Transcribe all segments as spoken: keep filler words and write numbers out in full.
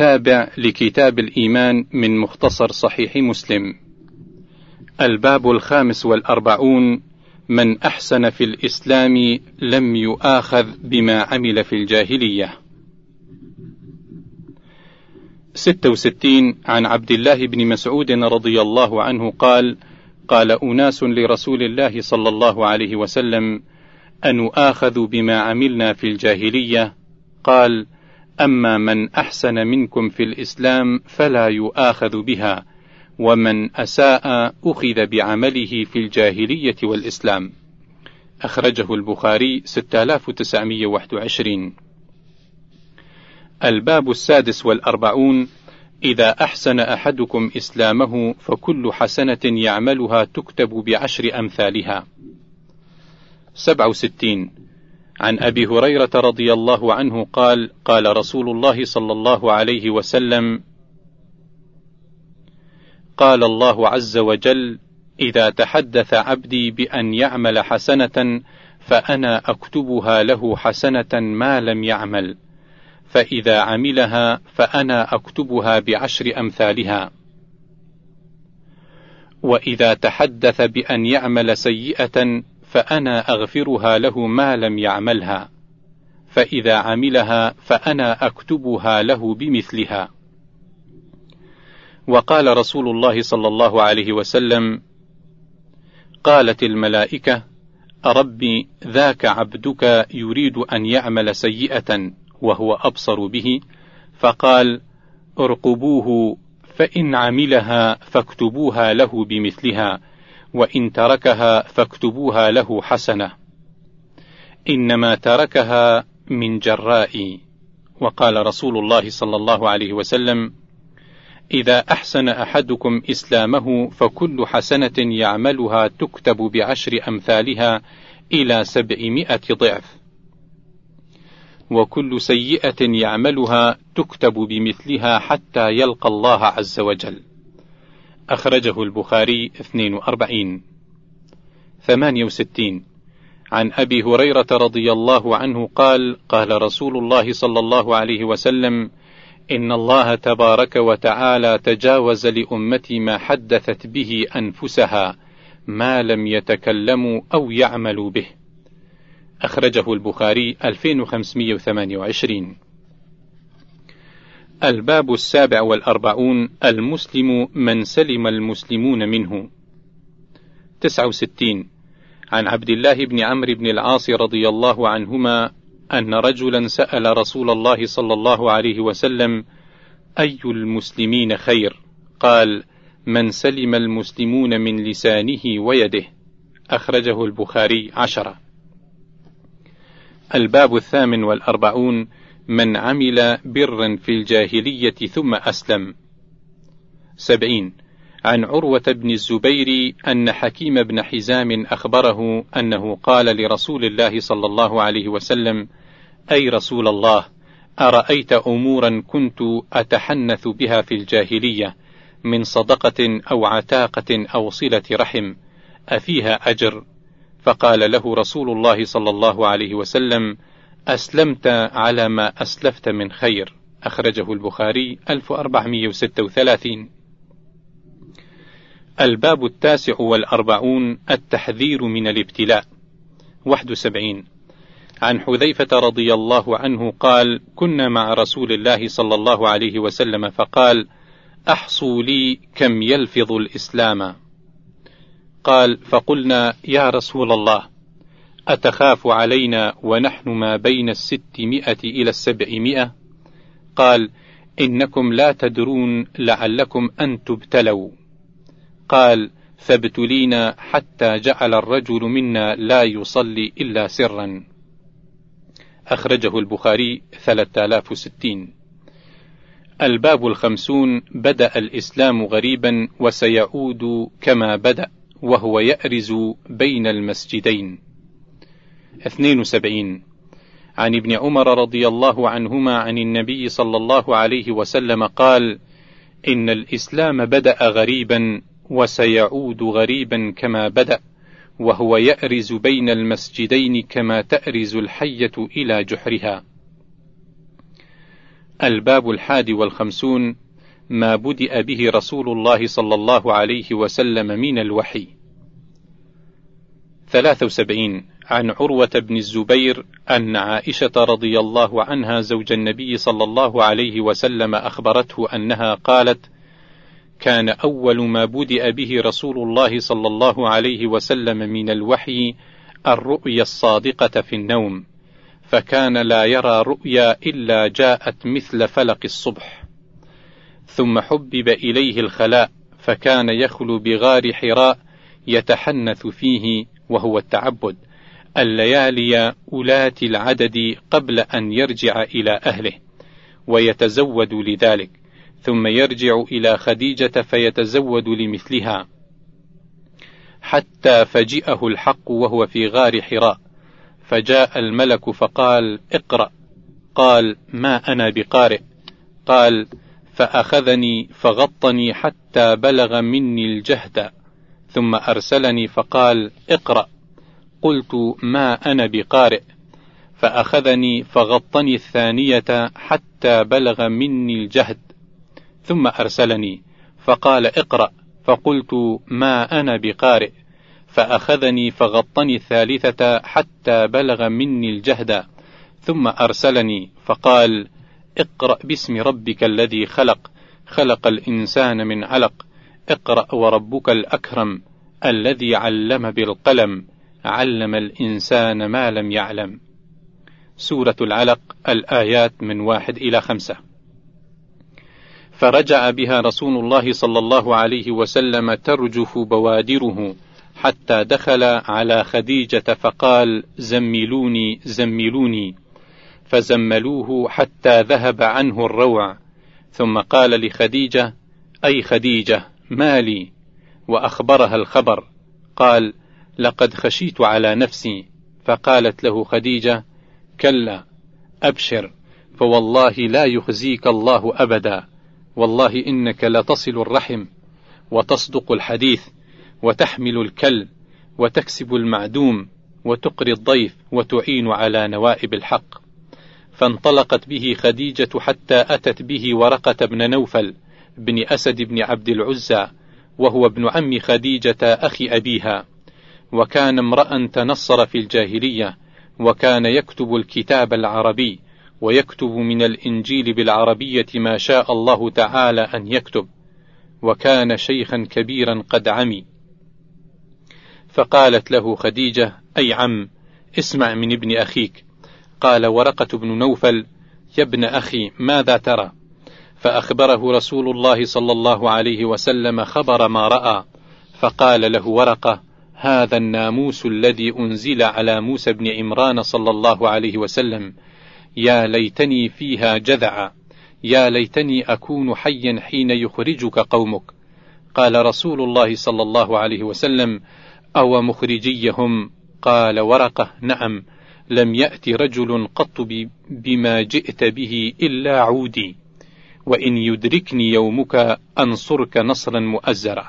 التابع لكتاب الإيمان من مختصر صحيح مسلم. الباب الخامس والأربعون: من أحسن في الإسلام لم يؤاخذ بما عمل في الجاهلية. ستة وستين. عن عبد الله بن مسعود رضي الله عنه قال: قال أناس لرسول الله صلى الله عليه وسلم: أنؤاخذ بما عملنا في الجاهلية؟ قال: أما من أحسن منكم في الإسلام فلا يؤاخذ بها، ومن أساء أخذ بعمله في الجاهلية والإسلام. أخرجه البخاري ستة آلاف وتسعمائة وواحد وعشرين. الباب السادس والأربعون: إذا أحسن أحدكم إسلامه فكل حسنة يعملها تكتب بعشر أمثالها. سبعة وستين. عن أبي هريرة رضي الله عنه قال: قال رسول الله صلى الله عليه وسلم: قال الله عز وجل: إذا تحدث عبدي بأن يعمل حسنة فأنا أكتبها له حسنة ما لم يعمل، فإذا عملها فأنا أكتبها بعشر أمثالها. وإذا تحدث بأن يعمل سيئة فأنا أغفرها له ما لم يعملها، فإذا عملها فأنا أكتبها له بمثلها. وقال رسول الله صلى الله عليه وسلم: قالت الملائكة: ربي ذاك عبدك يريد أن يعمل سيئة وهو أبصر به، فقال: ارقبوه، فإن عملها فاكتبوها له بمثلها، وإن تركها فاكتبوها له حسنة، إنما تركها من جرائي. وقال رسول الله صلى الله عليه وسلم: إذا أحسن أحدكم إسلامه فكل حسنة يعملها تكتب بعشر أمثالها إلى سبعمائة ضعف، وكل سيئة يعملها تكتب بمثلها حتى يلقى الله عز وجل. أخرجه البخاري اثنين وأربعين. ثمانية وستين. عن أبي هريرة رضي الله عنه قال: قال رسول الله صلى الله عليه وسلم: إن الله تبارك وتعالى تجاوز لأمتي ما حدثت به أنفسها ما لم يتكلموا أو يعملوا به. أخرجه البخاري ألفين وخمسمائة وثمانية وعشرين. الباب السابع والأربعون: المسلم من سلم المسلمون منه. تسعة وستين. عن عبد الله بن عمرو بن العاص رضي الله عنهما أن رجلا سأل رسول الله صلى الله عليه وسلم: أي المسلمين خير؟ قال: من سلم المسلمون من لسانه ويده. أخرجه البخاري عشرة. الباب الثامن والأربعون: من عمل برا في الجاهلية ثم أسلم. سبعين. عن عروة بن الزبير أن حكيم بن حزام أخبره أنه قال لرسول الله صلى الله عليه وسلم: أي رسول الله، أرأيت أمورا كنت أتحنث بها في الجاهلية من صدقة أو عتاقة أو صلة رحم، أفيها أجر؟ فقال له رسول الله صلى الله عليه وسلم: أسلمت على ما أسلفت من خير. أخرجه البخاري ألف وأربعمائة وستة وثلاثين. الباب التاسع والأربعون: التحذير من الابتلاء. واحد وسبعين. عن حذيفة رضي الله عنه قال: كنا مع رسول الله صلى الله عليه وسلم فقال: أحصوا لي كم يلفظ الإسلام. قال: فقلنا: يا رسول الله، أتخاف علينا ونحن ما بين الستمائة إلى السبعمائة؟ قال: إنكم لا تدرون لعلكم أن تبتلوا. قال: فابتلينا حتى جعل الرجل منا لا يصلي إلا سرا. أخرجه البخاري ثلاثة آلاف وستين. الباب الخمسون: بدأ الإسلام غريبا وسيعود كما بدأ وهو يأرز بين المسجدين. اثنين وسبعين. عن ابن عمر رضي الله عنهما عن النبي صلى الله عليه وسلم قال: إن الإسلام بدأ غريبا وسيعود غريبا كما بدأ وهو يأرز بين المسجدين كما تأرز الحية إلى جحرها. الباب الحادي والخمسون. ما بدأ به رسول الله صلى الله عليه وسلم من الوحي. ثلاثة وسبعين. عن عروة بن الزبير أن عائشة رضي الله عنها زوج النبي صلى الله عليه وسلم أخبرته أنها قالت: كان أول ما بدأ به رسول الله صلى الله عليه وسلم من الوحي الرؤيا الصادقة في النوم، فكان لا يرى رؤيا إلا جاءت مثل فلق الصبح. ثم حبب إليه الخلاء، فكان يخلو بغار حراء يتحنث فيه، وهو التعبد، الليالي أولات العدد قبل أن يرجع إلى أهله، ويتزود لذلك، ثم يرجع إلى خديجة فيتزود لمثلها، حتى فجئه الحق وهو في غار حراء، فجاء الملك فقال: اقرأ. قال: ما أنا بقارئ. قال: فأخذني فغطني حتى بلغ مني الجهد، ثم أرسلني فقال: اقرأ. قلت: ما أنا بقارئ. فأخذني فغطني الثانية حتى بلغ مني الجهد، ثم أرسلني فقال: اقرأ. فقلت: ما أنا بقارئ. فأخذني فغطني الثالثة حتى بلغ مني الجهد، ثم أرسلني فقال: اقرأ باسم ربك الذي خلق، خلق الإنسان من علق، اقرأ وربك الأكرم، الذي علم بالقلم، علم الإنسان ما لم يعلم. سورة العلق، الآيات من واحد إلى خمسة. فرجع بها رسول الله صلى الله عليه وسلم ترجف بوادره، حتى دخل على خديجة فقال: زملوني زملوني، فزملوه حتى ذهب عنه الروع، ثم قال لخديجة: أي خديجة، ما لي؟ وأخبرها الخبر. قال: لقد خشيت على نفسي. فقالت له خديجة: كلا، أبشر، فوالله لا يخزيك الله أبدا، والله إنك لتصل الرحم، وتصدق الحديث، وتحمل الكل، وتكسب المعدوم، وتقري الضيف، وتعين على نوائب الحق. فانطلقت به خديجة حتى أتت به ورقة بن نوفل بن أسد بن عبد العزى، وهو ابن عم خديجة أخي أبيها، وكان امرأ تنصر في الجاهلية، وكان يكتب الكتاب العربي، ويكتب من الإنجيل بالعربية ما شاء الله تعالى أن يكتب، وكان شيخا كبيرا قد عمي. فقالت له خديجة: أي عم، اسمع من ابن أخيك. قال ورقة بن نوفل: يا ابن أخي، ماذا ترى؟ فأخبره رسول الله صلى الله عليه وسلم خبر ما رأى، فقال له ورقة: هذا الناموس الذي أنزل على موسى بن عمران صلى الله عليه وسلم، يا ليتني فيها جذعا، يا ليتني أكون حيا حين يخرجك قومك. قال رسول الله صلى الله عليه وسلم: أو مخرجيهم؟ قال ورقة: نعم، لم يأتي رجل قط بما جئت به إلا عودي، وإن يدركني يومك أنصرك نصرا مؤزرا.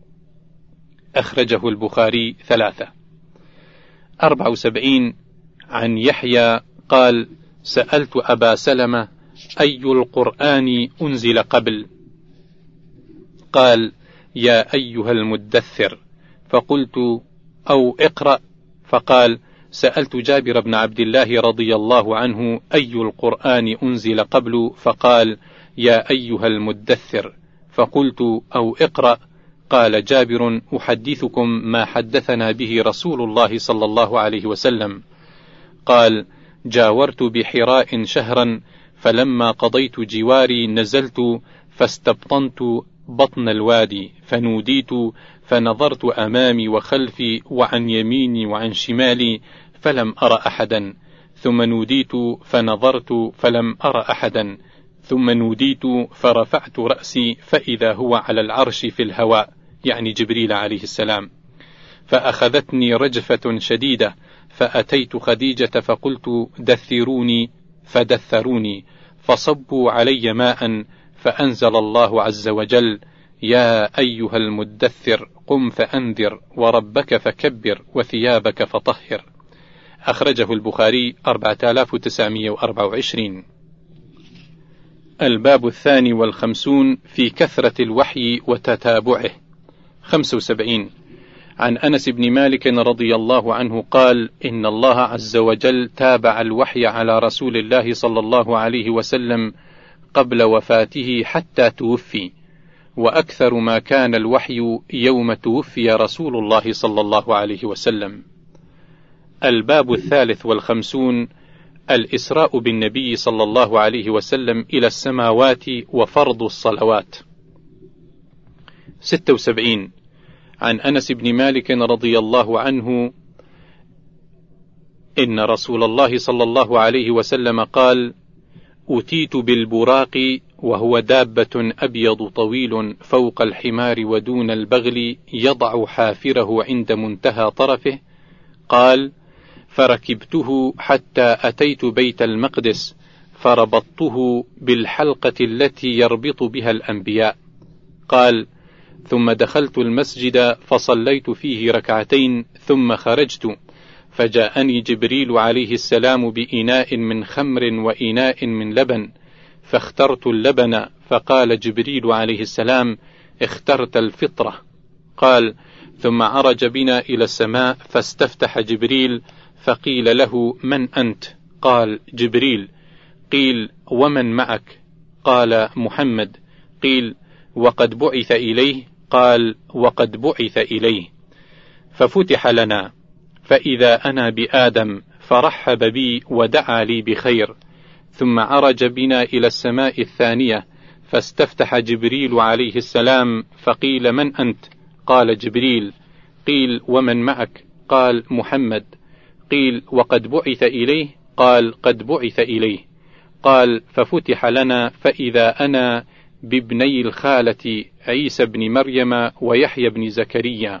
أخرجه البخاري ثلاثة. أربع وسبعين. عن يحيى قال: سألت أبا سلمة: أي القرآن أنزل قبل؟ قال: يا أيها المدثر. فقلت: أو اقرأ. فقال: سألت جابر بن عبد الله رضي الله عنه: أي القرآن أنزل قبل؟ فقال: يا أيها المدثر. فقلت: أو اقرأ. قال جابر: أحدثكم ما حدثنا به رسول الله صلى الله عليه وسلم. قال: جاورت بحراء شهرا، فلما قضيت جواري نزلت فاستبطنت بطن الوادي، فنوديت، فنظرت أمامي وخلفي وعن يميني وعن شمالي فلم أرى أحدا، ثم نوديت فنظرت فلم أرى أحدا، ثم نوديت فرفعت رأسي فإذا هو على العرش في الهواء، يعني جبريل عليه السلام، فأخذتني رجفة شديدة، فأتيت خديجة فقلت: دثروني، فدثروني، فصبوا علي ماء، فأنزل الله عز وجل: يا أيها المدثر قم فأنذر، وربك فكبر، وثيابك فطهر. أخرجه البخاري أربعة آلاف وتسعمائة وأربعة وعشرين. الباب الثاني والخمسون في كثرة الوحي وتتابعه. خمسة وسبعين. عن أنس بن مالك رضي الله عنه قال: إن الله عز وجل تابع الوحي على رسول الله صلى الله عليه وسلم قبل وفاته حتى توفي، وأكثر ما كان الوحي يوم توفي رسول الله صلى الله عليه وسلم. الباب الثالث والخمسون الإسراء بالنبي صلى الله عليه وسلم إلى السماوات وفرض الصلوات. ستة وسبعين. عن أنس بن مالك رضي الله عنه إن رسول الله صلى الله عليه وسلم قال: أتيت بالبراق وهو دابة أبيض طويل فوق الحمار ودون البغل يضع حافره عند منتهى طرفه. قال: فركبته حتى أتيت بيت المقدس فربطته بالحلقة التي يربط بها الأنبياء. قال: ثم دخلت المسجد فصليت فيه ركعتين ثم خرجت، فجاءني جبريل عليه السلام بإناء من خمر وإناء من لبن، فاخترت اللبن، فقال جبريل عليه السلام: اخترت الفطرة. قال: ثم عرج بنا إلى السماء فاستفتح جبريل، فقيل له: من أنت؟ قال: جبريل. قيل: ومن معك؟ قال: محمد. قيل: وقد بعث إليه؟ قال: وقد بعث إليه. ففتح لنا، فإذا أنا بآدم، فرحب بي ودعا لي بخير. ثم عرج بنا إلى السماء الثانية فاستفتح جبريل عليه السلام، فقيل: من أنت؟ قال: جبريل. قيل: ومن معك؟ قال: محمد. قيل: وقد بعث إليه؟ قال: قد بعث إليه. قال: ففتح لنا، فإذا أنا بابني الخالة عيسى بن مريم ويحيى بن زكريا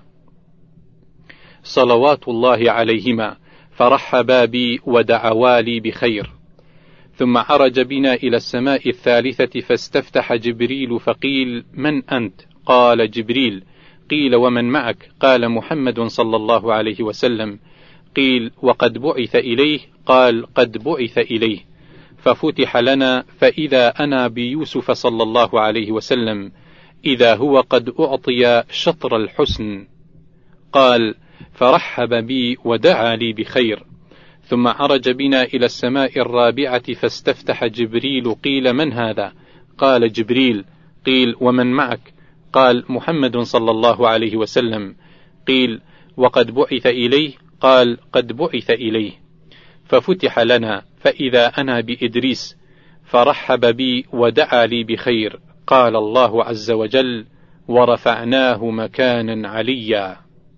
صلوات الله عليهما، فرحبا بي ودعوا لي بخير. ثم عرج بنا إلى السماء الثالثة فاستفتح جبريل، فقيل: من أنت؟ قال: جبريل. قيل: ومن معك؟ قال: محمد صلى الله عليه وسلم. قيل: وقد بعث إليه؟ قال: قد بعث إليه. ففتح لنا، فإذا أنا بيوسف صلى الله عليه وسلم، إذا هو قد أعطي شطر الحسن. قال: فرحب بي ودعا لي بخير. ثم عرج بنا إلى السماء الرابعة فاستفتح جبريل. قيل: من هذا؟ قال: جبريل. قيل: ومن معك؟ قال: محمد صلى الله عليه وسلم. قيل: وقد بعث إليه؟ قال: قد بعث إليه. ففتح لنا، فإذا أنا بإدريس، فرحب بي ودعا لي بخير. قال الله عز وجل: ورفعناه مكانا عليا.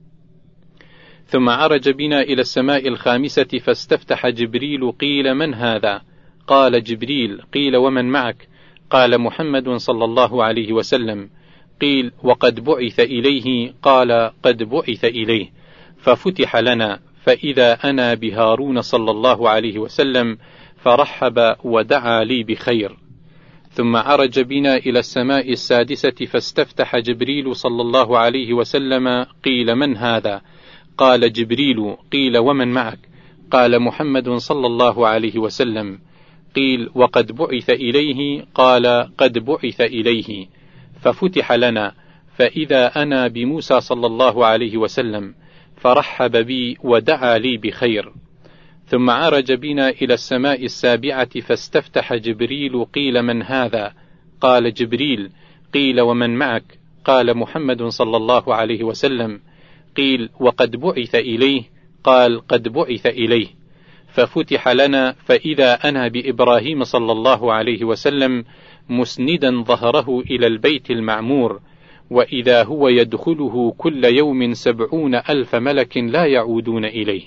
ثم عرج بنا إلى السماء الخامسة فاستفتح جبريل. قيل: من هذا؟ قال: جبريل. قيل: ومن معك؟ قال: محمد صلى الله عليه وسلم. قيل: وقد بعث إليه؟ قال: قد بعث إليه. ففتح لنا، فإذا أنا بهارون صلى الله عليه وسلم، فرحب ودعا لي بخير. ثم عرج بنا إلى السماء السادسة فاستفتح جبريل صلى الله عليه وسلم. قيل: من هذا؟ قال: جبريل. قيل: ومن معك؟ قال: محمد صلى الله عليه وسلم. قيل: وقد بعث إليه؟ قال: قد بعث إليه. ففتح لنا، فإذا أنا بموسى صلى الله عليه وسلم، فرحب بي ودعا لي بخير. ثم عرج بنا إلى السماء السابعة فاستفتح جبريل. قيل: من هذا؟ قال: جبريل. قيل: ومن معك؟ قال: محمد صلى الله عليه وسلم. قيل: وقد بعث إليه؟ قال: قد بعث إليه. ففتح لنا، فإذا أنا بإبراهيم صلى الله عليه وسلم مسندا ظهره إلى البيت المعمور، وإذا هو يدخله كل يوم سبعون ألف ملك لا يعودون إليه.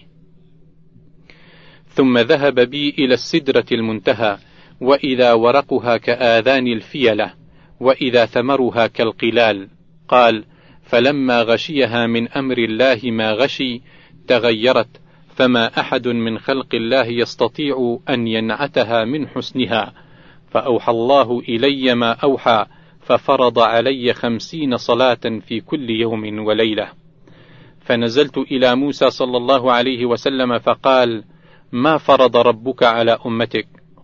ثم ذهب بي إلى السدرة المنتهى، وإذا ورقها كآذان الفيلة، وإذا ثمرها كالقلال. قال: فلما غشيها من أمر الله ما غشي تغيرت، فما أحد من خلق الله يستطيع أن ينعتها من حسنها. فأوحى الله إلي ما أوحى، ففرض علي خمسين صلاة في كل يوم وليلة. فنزلت إلى موسى صلى الله عليه وسلم فقال: ما فرض ربك على أمتك؟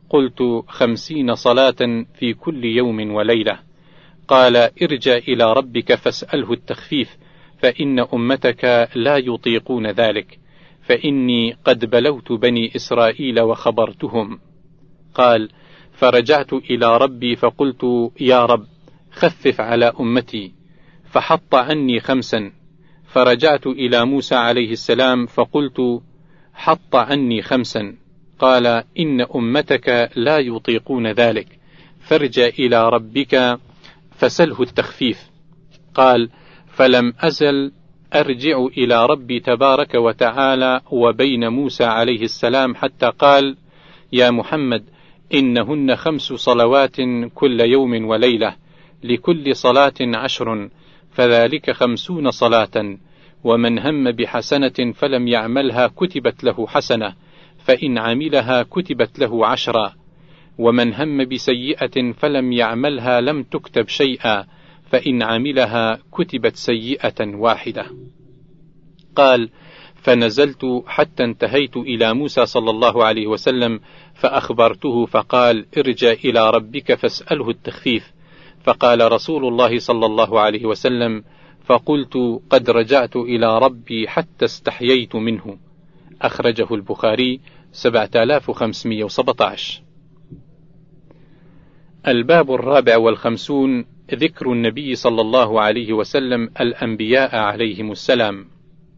قلت: خمسين صلاة في كل يوم وليلة. قال: ارجع إلى ربك فاسأله التخفيف، فإن أمتك لا يطيقون ذلك، فإني قد بلوت بني إسرائيل وخبرتهم. قال: فرجعت إلى ربي فقلت: يا رب خفف على أمتي، فحط عني خمسا. فرجعت إلى موسى عليه السلام فقلت: حط عني خمسا. قال: إن أمتك لا يطيقون ذلك، فارجع إلى ربك فسله التخفيف. قال: فلم أزل أرجع إلى ربي تبارك وتعالى وبين موسى عليه السلام حتى قال: يا محمد، إنهن خمس صلوات كل يوم وليلة، لكل صلاة عشر، فذلك خمسون صلاة، ومن هم بحسنة فلم يعملها كتبت له حسنة، فإن عملها كتبت له عشرا، ومن هم بسيئة فلم يعملها لم تكتب شيئا، فإن عملها كتبت سيئة واحدة. قال: فنزلت حتى انتهيت إلى موسى صلى الله عليه وسلم فأخبرته، فقال: ارجع إلى ربك فاسأله التخفيف. فقال رسول الله صلى الله عليه وسلم: فقلت: قد رجعت إلى ربي حتى استحييت منه. أخرجه البخاري سبعة آلاف وخمسمائة وسبعة عشر. الباب الرابع والخمسون: ذكر النبي صلى الله عليه وسلم الأنبياء عليهم السلام.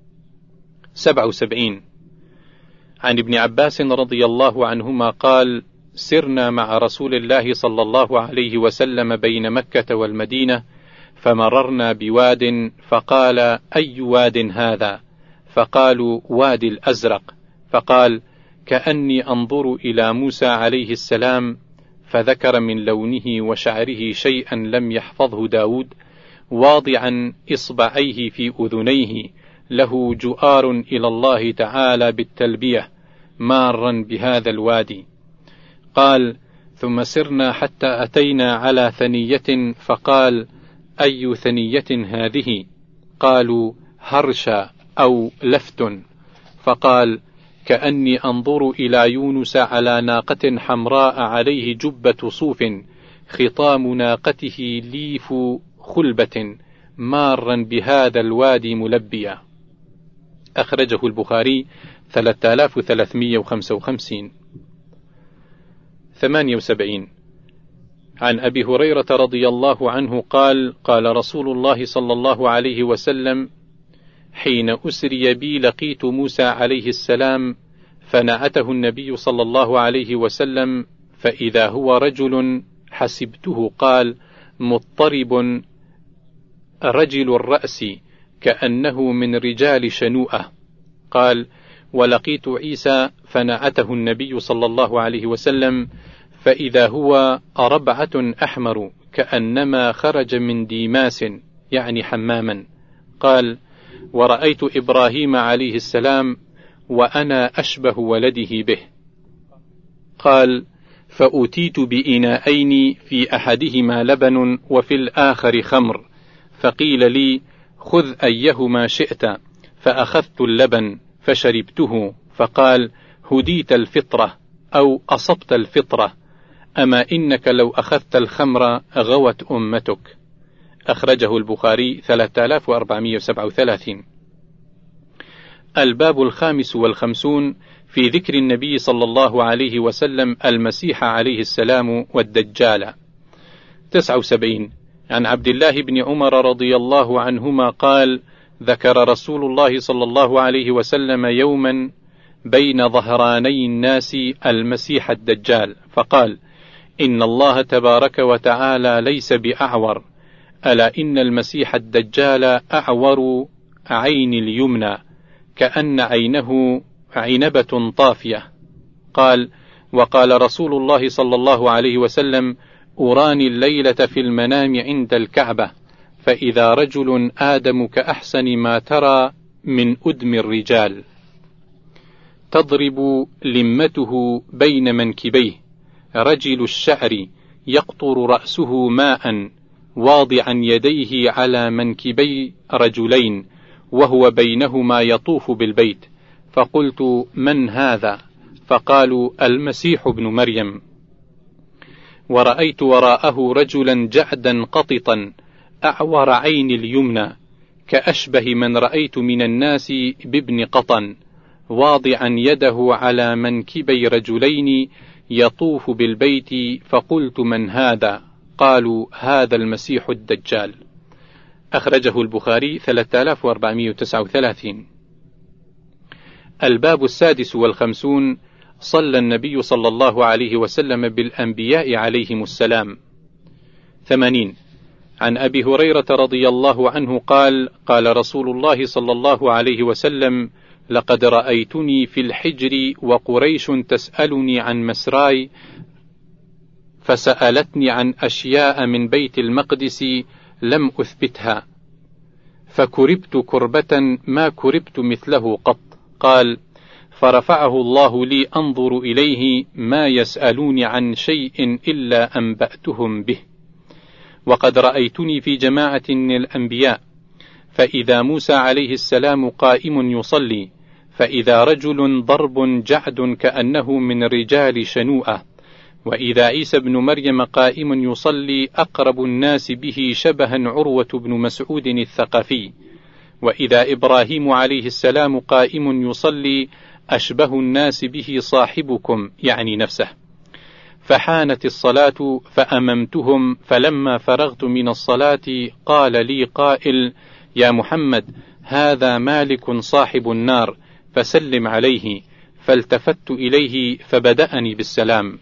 سبع وسبعين. عن ابن عباس رضي الله عنهما قال: سرنا مع رسول الله صلى الله عليه وسلم بين مكة والمدينة، فمررنا بواد، فقال: أي واد هذا؟ فقالوا: وادي الأزرق. فقال: كأني أنظر إلى موسى عليه السلام، فذكر من لونه وشعره شيئا لم يحفظه داود، واضعا إصبعيه في أذنيه، له جؤار إلى الله تعالى بالتلبية، مارا بهذا الوادي. قال: ثم سرنا حتى أتينا على ثنية، فقال: أي ثنية هذه؟ قالوا: هرشا أو لفت. فقال: كأني أنظر إلى يونس على ناقة حمراء عليه جبة صوف، خطام ناقته ليف خلبة، مارا بهذا الوادي ملبيا. أخرجه البخاري ثلاثة آلاف وثلاثمائة وخمسة وخمسين. ثمانية وسبعين. عن أبي هريرة رضي الله عنه قال: قال رسول الله صلى الله عليه وسلم: حين أسري بي لقيت موسى عليه السلام، فنعته النبي صلى الله عليه وسلم، فإذا هو رجل حسبته قال: مضطرب رجل الرأس، كأنه من رجال شنوءة. قال: ولقيت عيسى، فنعته النبي صلى الله عليه وسلم، فإذا هو ربعة أحمر، كأنما خرج من ديماس، يعني حماما. قال: ورأيت إبراهيم عليه السلام، وأنا أشبه ولده به. قال: فأتيت بإناءين، في أحدهما لبن وفي الآخر خمر، فقيل لي: خذ أيهما شئت، فأخذت اللبن فشربته، فقال: هديت الفطرة أو أصبت الفطرة، أما إنك لو أخذت الخمر غوت أمتك. أخرجه البخاري ثلاثة آلاف وأربعمائة وسبعة وثلاثين. الباب الخامس والخمسون: في ذكر النبي صلى الله عليه وسلم المسيح عليه السلام والدجال. تسعة وسبعين. عن عبد الله بن عمر رضي الله عنهما قال: ذكر رسول الله صلى الله عليه وسلم يوما بين ظهراني الناس المسيح الدجال، فقال: إن الله تبارك وتعالى ليس بأعور، ألا إن المسيح الدجال أعور عين اليمنى، كأن عينه عنبة طافية. قال: وقال رسول الله صلى الله عليه وسلم: أراني الليلة في المنام عند الكعبة، فإذا رجل آدم كأحسن ما ترى من أدم الرجال، تضرب لمته بين منكبيه، رجل الشعر يقطر رأسه ماء، واضعا يديه على منكبي رجلين، وهو بينهما يطوف بالبيت. فقلت: من هذا؟ فقالوا: المسيح ابن مريم. ورأيت وراءه رجلا جعدا قططا أعور عين اليمنى كأشبه من رأيت من الناس بابن قطن، واضعا يده على منكبي رجلين يطوف بالبيت، فقلت من هذا؟ قالوا هذا المسيح الدجال. أخرجه البخاري ثلاثة آلاف وأربعمائة وتسعة وثلاثين. الباب السادس والخمسون. صلى النبي صلى الله عليه وسلم بالأنبياء عليهم السلام. ثمانين. عن أبي هريرة رضي الله عنه قال: قال رسول الله صلى الله عليه وسلم: لقد رأيتني في الحجر وقريش تسألني عن مسراي، فسألتني عن أشياء من بيت المقدس لم أثبتها، فكربت كربة ما كربت مثله قط. قال: فرفعه الله لي أنظر إليه ما يسألوني عن شيء إلا أنبأتهم به. وقد رأيتني في جماعة من الأنبياء، فإذا موسى عليه السلام قائم يصلي، فإذا رجل ضرب جعد كأنه من رجال شنوءة، وإذا عيسى بن مريم قائم يصلي أقرب الناس به شبها عروة بن مسعود الثقفي، وإذا إبراهيم عليه السلام قائم يصلي أشبه الناس به صاحبكم، يعني نفسه. فحانت الصلاة فأممتهم، فلما فرغت من الصلاة قال لي قائل: يا محمد، هذا مالك صاحب النار، فسلم عليه. فالتفت إليه فبدأني بالسلام.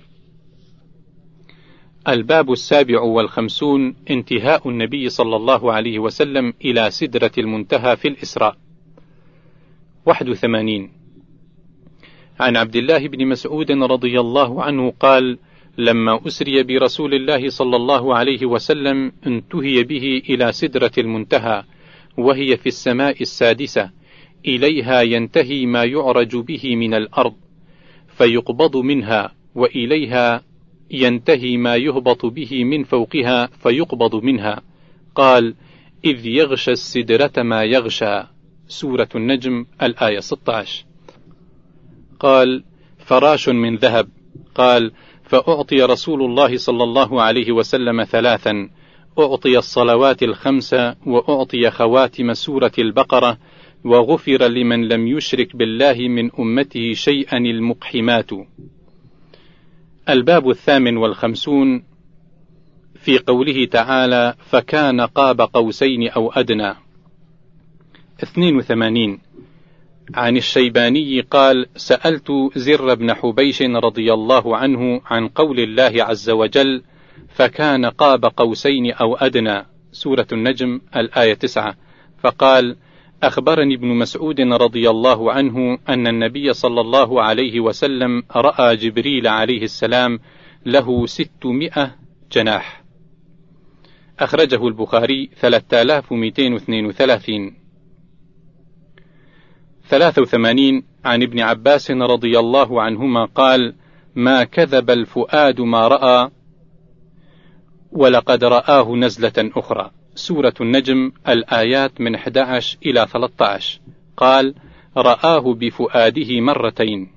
الباب السابع والخمسون. انتهاء النبي صلى الله عليه وسلم إلى سدرة المنتهى في الإسراء. واحد وثمانين. عن عبد الله بن مسعود رضي الله عنه قال: لما أسري برسول الله صلى الله عليه وسلم انتهي به إلى سدرة المنتهى، وهي في السماء السادسة، إليها ينتهي ما يعرج به من الأرض فيقبض منها، وإليها ينتهي ما يهبط به من فوقها فيقبض منها. قال: إذ يغشى السدرة ما يغشى. سورة النجم الآية ستة عشر. قال: فراش من ذهب. قال: فأعطي رسول الله صلى الله عليه وسلم ثلاثا: أعطي الصلوات الخمس، وأعطي خواتم سورة البقرة، وغفر لمن لم يشرك بالله من أمته شيئا المقحمات. الباب الثامن والخمسون. في قوله تعالى: فكان قاب قوسين أو أدنى. اثنين وثمانين. عن الشيباني قال: سألت زر بن حبيش رضي الله عنه عن قول الله عز وجل: فكان قاب قوسين أو أدنى. سورة النجم الآية تسعة. فقال: أخبرني ابن مسعود رضي الله عنه أن النبي صلى الله عليه وسلم رأى جبريل عليه السلام له ستمائة جناح. أخرجه البخاري ثلاثة آلاف ومئتين واثنين وثلاثين. ثلاثة وثمانين. عن ابن عباس رضي الله عنهما قال: ما كذب الفؤاد ما رأى، ولقد رآه نزلة أخرى. سورة النجم الآيات من أحد عشر إلى ثلاثة عشر. قال: رآه بفؤاده مرتين.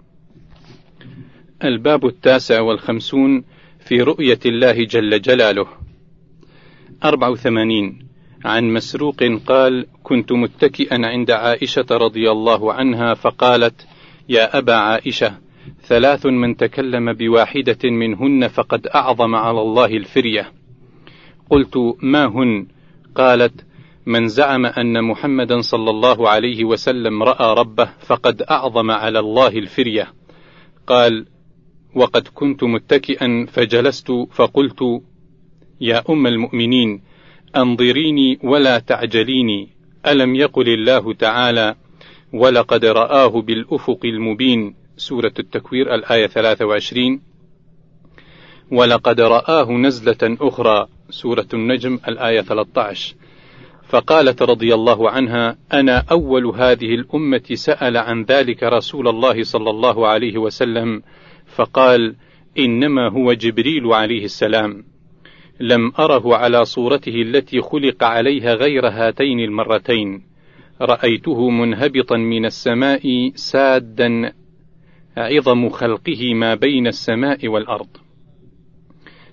الباب التاسع والخمسون. في رؤية الله جل جلاله. أربعة وثمانين. عن مسروق قال: كنت متكئا عند عائشة رضي الله عنها، فقالت: يا أبا عائشة، ثلاث من تكلم بواحدة منهن فقد أعظم على الله الفرية. قلت: ما هن؟ قالت: من زعم أن محمدا صلى الله عليه وسلم رأى ربه فقد أعظم على الله الفرية. قال: وقد كنت متكئا فجلست فقلت: يا أم المؤمنين، أنظريني ولا تعجليني، ألم يقل الله تعالى: ولقد رآه بالأفق المبين. سورة التكوير الآية ثلاثة وعشرين. ولقد رآه نزلة أخرى. سورة النجم الآية ثلاثة عشر. فقالت رضي الله عنها: أنا أول هذه الأمة سأل عن ذلك رسول الله صلى الله عليه وسلم، فقال: إنما هو جبريل عليه السلام، لم أره على صورته التي خلق عليها غير هاتين المرتين، رأيته منهبطا من السماء سادا عظم خلقه ما بين السماء والأرض.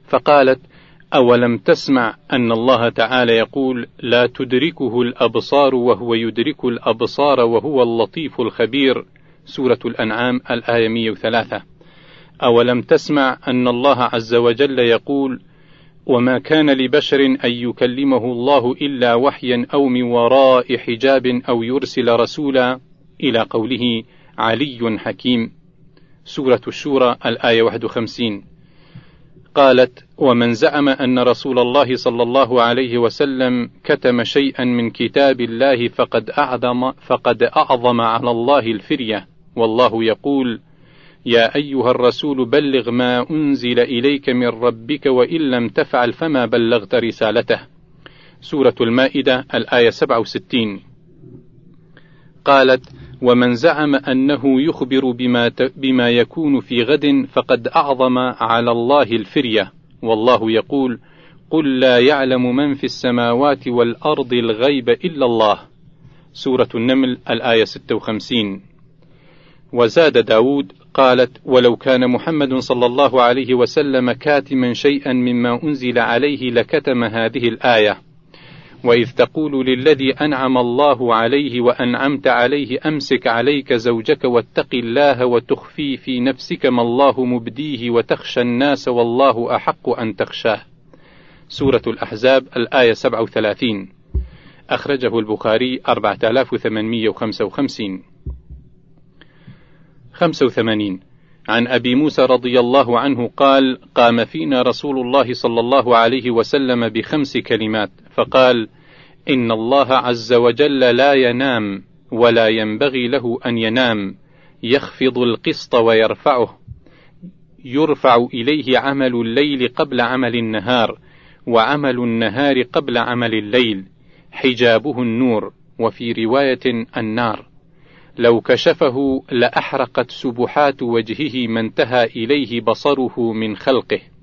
فقالت: أولم تسمع أن الله تعالى يقول: لا تدركه الأبصار وهو يدرك الأبصار وهو اللطيف الخبير، سورة الأنعام الآية مئة وثلاثة. أولم تسمع أن الله عز وجل يقول: وما كان لبشر أن يكلمه الله إلا وحيا أو من وراء حجاب أو يرسل رسولا، إلى قوله: علي حكيم، سورة الشورى الآية واحد وخمسين. قالت: ومن زعم أن رسول الله صلى الله عليه وسلم كتم شيئا من كتاب الله فقد أعظم, فقد أعظم على الله الفرية، والله يقول: يا أيها الرسول بلغ ما أنزل إليك من ربك وإن لم تفعل فما بلغت رسالته، سورة المائدة الآية سبعة وستين. قالت: ومن زعم أنه يخبر بما, بما يكون في غد فقد أعظم على الله الفرية، والله يقول: قل لا يعلم من في السماوات والأرض الغيب إلا الله، سورة النمل الآية ستة وخمسين. وزاد داود قالت: ولو كان محمد صلى الله عليه وسلم كاتما شيئا مما أنزل عليه لكتم هذه الآية. وإذ تقول للذي أنعم الله عليه وأنعمت عليه أمسك عليك زوجك واتق الله وتخفي في نفسك ما الله مبديه وتخشى الناس والله أحق أن تخشاه، سورة الأحزاب الآية سبعة وثلاثين. أخرجه البخاري أربعة آلاف وثمانمئة وخمسة وخمسين. خمسة وثمانين. عن أبي موسى رضي الله عنه قال: قام فينا رسول الله صلى الله عليه وسلم بخمس كلمات فقال: إن الله عز وجل لا ينام ولا ينبغي له أن ينام، يخفض القسط ويرفعه، يرفع إليه عمل الليل قبل عمل النهار، وعمل النهار قبل عمل الليل، حجابه النور، وفي رواية النار، لو كشفه لأحرقت سبحات وجهه ما انتهى إليه بصره من خلقه.